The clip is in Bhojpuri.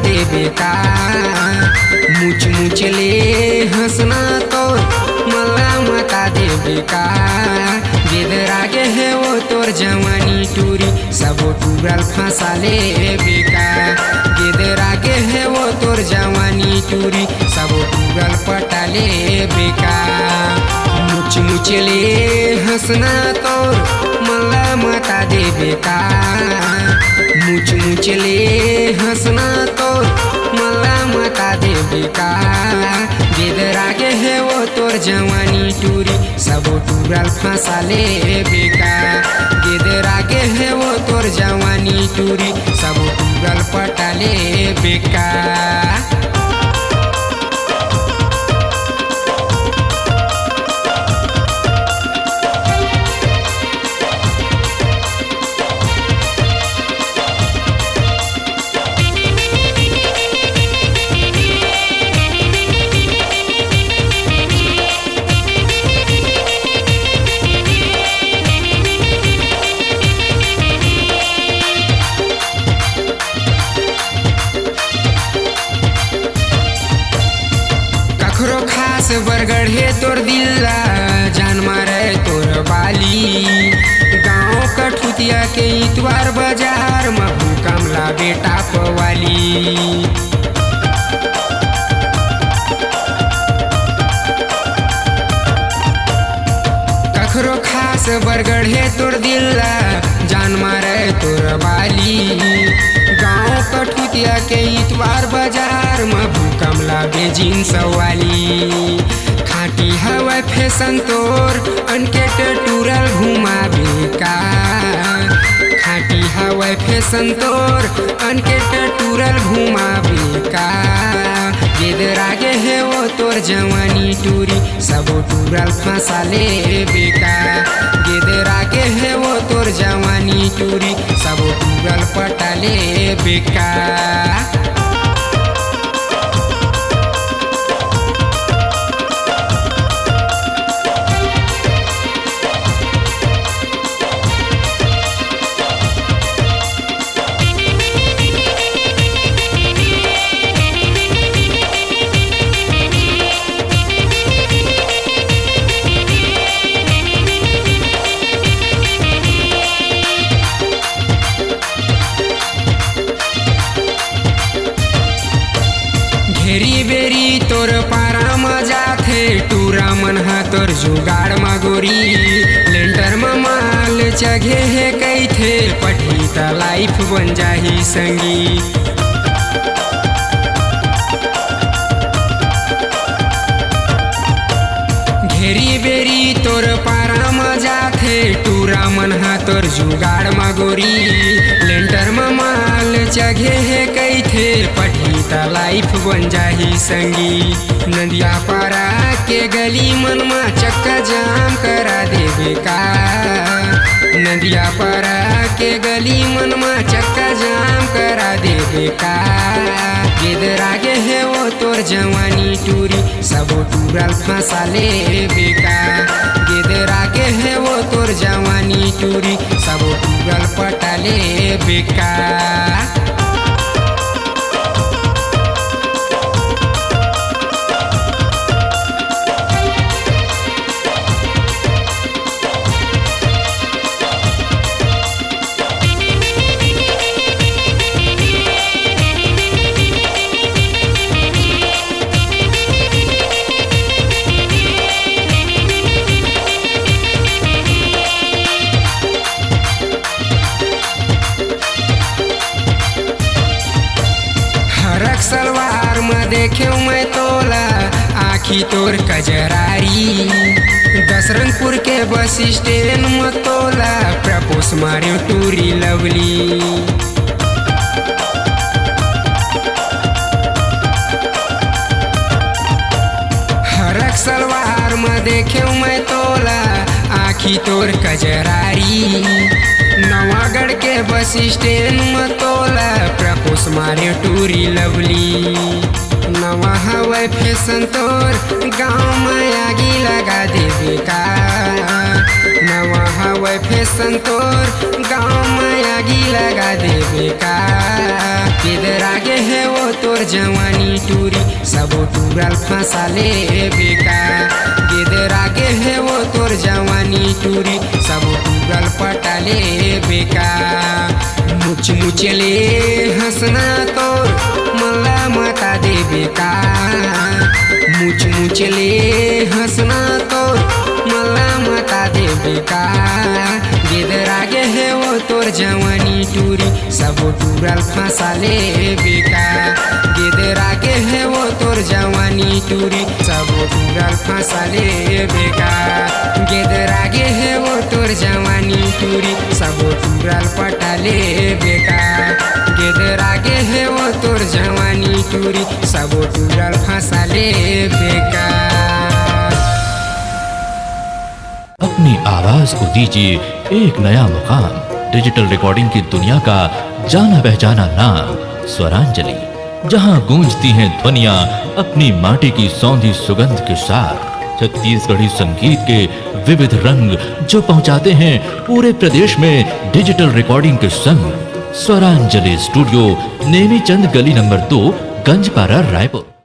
देबे का मुच मुच ले हंसना तोर मला मता देबे का गिदर आगे है वो तोर जवानी टूरी सबो टूरल फंसा ले बेका गिदर आगे है वो तोर जवानी टूरी सबो टूरल पटा ले बेका मुच मुच ले हंसना तोर मला मता देबे का मुच मुच ले हंसना तोर मला मता देबे का गिदर आगे है वो तोर जवानी टूरी सबो टूरल फंसा ले बेका गिदर आगे है वो तोर जवानी टूरी सबो टूरल पटा ले बेका खास बरगढ़ है तोर दिल्ला जान मारे तोर बाली गाँव कठुतिया के इतवार बाजार में भूकमला बेटा पवाली कखरो खास बरगढ़ है तोर दिल्ला जान मारे तोर बाली गाँव कठुतिया के इतवार बाजार में भूकमला बेजिन सवाली खाटी हवा फैशन तोर अनकेट टूरल घुमाबे का खाटी हवा फैशन तोर अनकेट टूरल घुमाबे का गिदर आगे है वो तोर जवानी टूरी सबो टूरल फंसा ले बेका गिदर आगे है वो तोर जवानी टूरी सबो टूरल पटा ले बेका घेरी बेरी तोर पारा मजा थे टूरा मन हा तोर जुगाड़ मगोरी लेंटर में माल चघे है कई थे पठी त लाइफ बन जाही संगी घेरी बेरी तोर पारा मजा थे टूरा मन हा तोर जुगाड़ मगोरी लेंटर में माल चघे है कई थे पठी त लाइफ बन जाही संगी नदिया पारा के गली मन में चक्का जाम करा देबे का नदिया पारा के गली मन में चक्का जाम करा देबे का गिदर आगे है वो तोर जवानी टूरी सबो टूरल फंसा ले बेका गिदर आगे है वो तोर जवानी टूरी सबो टूरल पटा ले बेका सलवार में देखे मैं तोला आखी तोर कजरारी दसरंगपुर के बस स्टैंड में तोला प्रपोस मारे टूरी लवली हरक सलवार में देखे मैं तोला आखी तोर कजरारी नवागढ़ के बस स्टैंड में तोला प्रपोस मारे टूरी लवली नवा हवा फैशन तोर गाँव में आगी लगा देबे का नवा हवा फैशन तोर गाँव में आगी लगा देबे का किधर आगे है वो तोर जवानी टूरी सबो टूरल फंसाले बेकार गिदर आगे है वो तोर जवानी टूरी सबो टूरल पटाले बेकार मुच मुचले हंसना तोर मल्ला मता दे बेकार मुच मुचले हंसना तोर मल्ला मता दे बेकार गिदर आगे है वो तोर जवानी टूरी सबो टूरल फंसाले बेकार गिदर आगे है वो तोर जवानी टूरी सबो टूरल फंसाले बेकार गिदर आगे है वो तोर जवानी टूरी सबो टूरल पटाले बेकार गिदर आगे है वो तोर जवानी टूरी सबो टूरल फंसाले बेकार। अपनी आवाज को दीजिए एक नया मुकाम। डिजिटल रिकॉर्डिंग की दुनिया का जाना पहचाना नाम स्वरांजलि, जहां गूंजती हैं ध्वनियां अपनी माटी की सौंधी सुगंध के साथ। छत्तीसगढ़ी संगीत के विविध रंग जो पहुंचाते हैं पूरे प्रदेश में डिजिटल रिकॉर्डिंग के संग। स्वरांजलि स्टूडियो, नेमीचंद गली नंबर 2, गंजपारा, रायपुर।